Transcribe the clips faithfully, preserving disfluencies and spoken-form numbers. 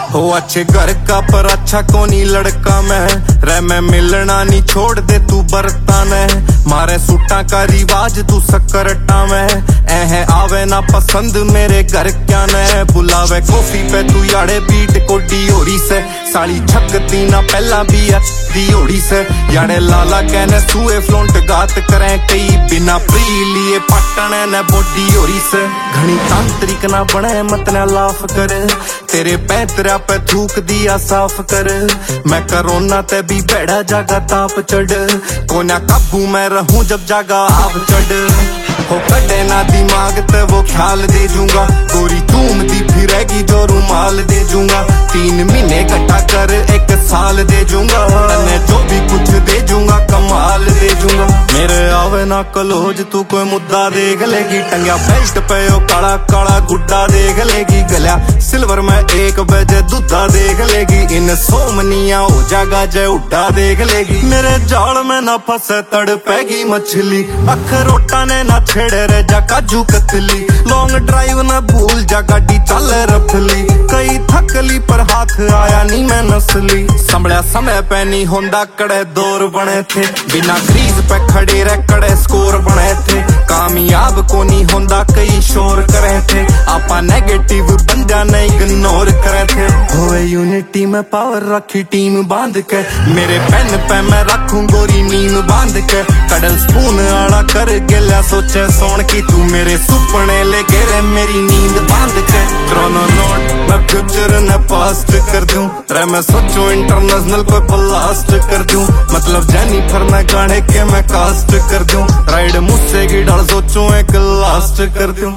हो अच्छे घर का पर अच्छा कोनी लड़का मैं रह मैं मिलना नहीं छोड़ दे तू बरतान है मारे सूटा का रिवाज तू सकरटा में ऐ आवे ना पसंद मेरे घर क्या न बुलावे कॉफी पे तू याड़े बीट को डियोरी से साड़ी छकती ना पहला भी है दियोड़ी से याड़े लाला कहने सुए फ्लोंट गात करें कई बिना प्री लिए पटन न बोडी होरी से घनी तांत्रिक ना बने मत ना लाफ कर तेरे पैतरा पे थूक दिया साफ कर मैं करोना ते भी बैठा जागा ताप चढ़ कोना काबू में रहूं जब जागा आप चढ़ हो कटे ना दिमाग ते वो ख्याल दे जूंगा गोरी धूम दी फिरेगी जो रुमाल दे जूंगा तीन महीने इकट्ठा कर एक साल दे जूंगा तने जो भी कुछ दे जूंगा कमाल दे जूंगा मेरे आवे ना कलोज तू कोई मुद्दा देख लेगी टंगिया बेल्ट पे ओ काला काला गुड्डा देख लेगी गलिया सिल्वर में एक बजे दूधा देख लेगी इन सोमनिया हो जागा जय उड्डा देख लेगी मेरे जाल में ना फंसे तड़ पैगी मछली अखरोटा ने ना छेड़े रे जा काजू कतली लॉन्ग ड्राइव ना भूल जा गाड़ी चल रफली कई थकली पर हाथ आया नहीं मैं नसली संभलिया समय पे नहीं होंदा कड़े दौर बने थे बिना क्रीज पे खड़े रह कड़े स्कोर बने थे कामयाब को नहीं होंदा कई शोर करे थे आपा नेगेटिव बंदा नहीं इग्नोर करे थे होए यूनिटी में पावर रखी टीम बांध के मेरे पेन पे मैं रखूं गोरी नीम बांध के कडल स्पून आड़ा कर गेला सोचे सोन की तू मेरे सुपने ले गेरे मेरी नींद बांध के क्रोनो नोट मैं फ्यूचर ने पास्ट कर दूं रे मैं सोचूं इंटरनेशनल पे ब्लास्ट कर दूं मतलब जेनिफर ने गाने के मैं कास्ट कर दूं राइड मुझसे की डाल सोचूं एक लास्ट कर दूं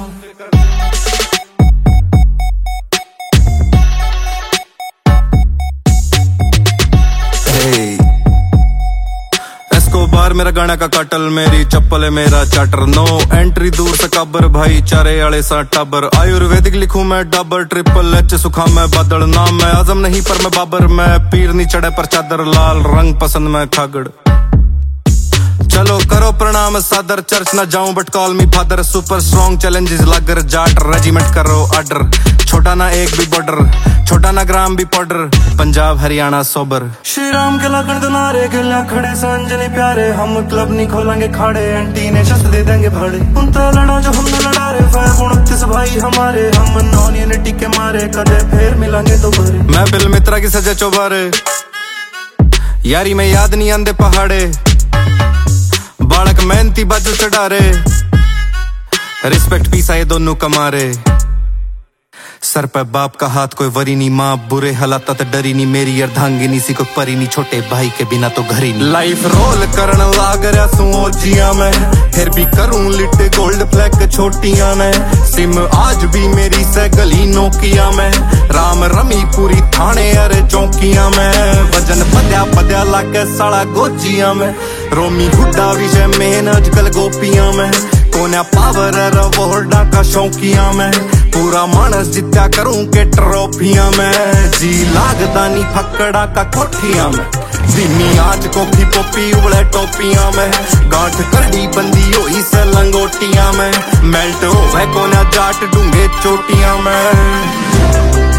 बार मेरा गाना का कटल मेरी चप्पल है मेरा चाटर नो एंट्री दूर से कबर भाई चारे आले सा टबर आयुर्वेदिक लिखूं मैं डबल ट्रिपल एच सुखा मैं बादल नाम मैं आजम नहीं पर मैं बाबर मैं पीर नहीं चढ़े पर चादर लाल रंग पसंद मैं खागड़ चलो करो प्रणाम सादर चर्च ना जाऊं but call me father super strong challenges लागर जाट रेजिमेंट करो ऑर्डर छोटा ना एक भी बॉर्डर छोटा ना ग्राम भी पाउडर पंजाब हरियाणा सोबर श्री राम के लगन दुनारे गला खड़े संजनी प्यारे हम क्लब नहीं खोलेंगे खाड़े एंटी ने शस्त्र दे देंगे भाड़े उनका लड़ा जो हमने लड़ा रे फायर उनतीस भाई हमारे हम नॉन यूनिटी के मारे कदे फिर मिलेंगे दोबारे मैं बिल मित्रा की सजा चौबारे यारी में याद नहीं आंदे पहाड़े बालक मेहनती बाजू चढ़ा रे रिस्पेक्ट पीसा ये दोनों कमारे सर पे बाप का हाथ कोई वरी नहीं माँ बुरे हालात तो डरी नहीं मेरी अर्धांगिनी सी कोई परी नहीं छोटे भाई के बिना तो घर ही नहीं लाइफ रोल करन लाग रहा सू जिया मैं फिर भी करूं लिट गोल्ड फ्लैग छोटियां ने सिम आज भी मेरी से गली नोकिया में राम रमी पूरी थाने अरे चौकियां में वजन पद्या पद्या लागे साला गोजिया में रोमी हुड्डा विषय मेन अजकल गोपियां में कोना पावर रवोर्डा का शौकिया में पूरा मानस जित्या करूं के ट्रॉफियां में जी लागदा नहीं फकड़ा का कोठियां में धीमी आज कॉफी पॉपी उबले टोपियां में गांठ कड़ी बंदी होई से लंगोटियां में मेल्ट हो कोना जाट डूंगे चोटियां में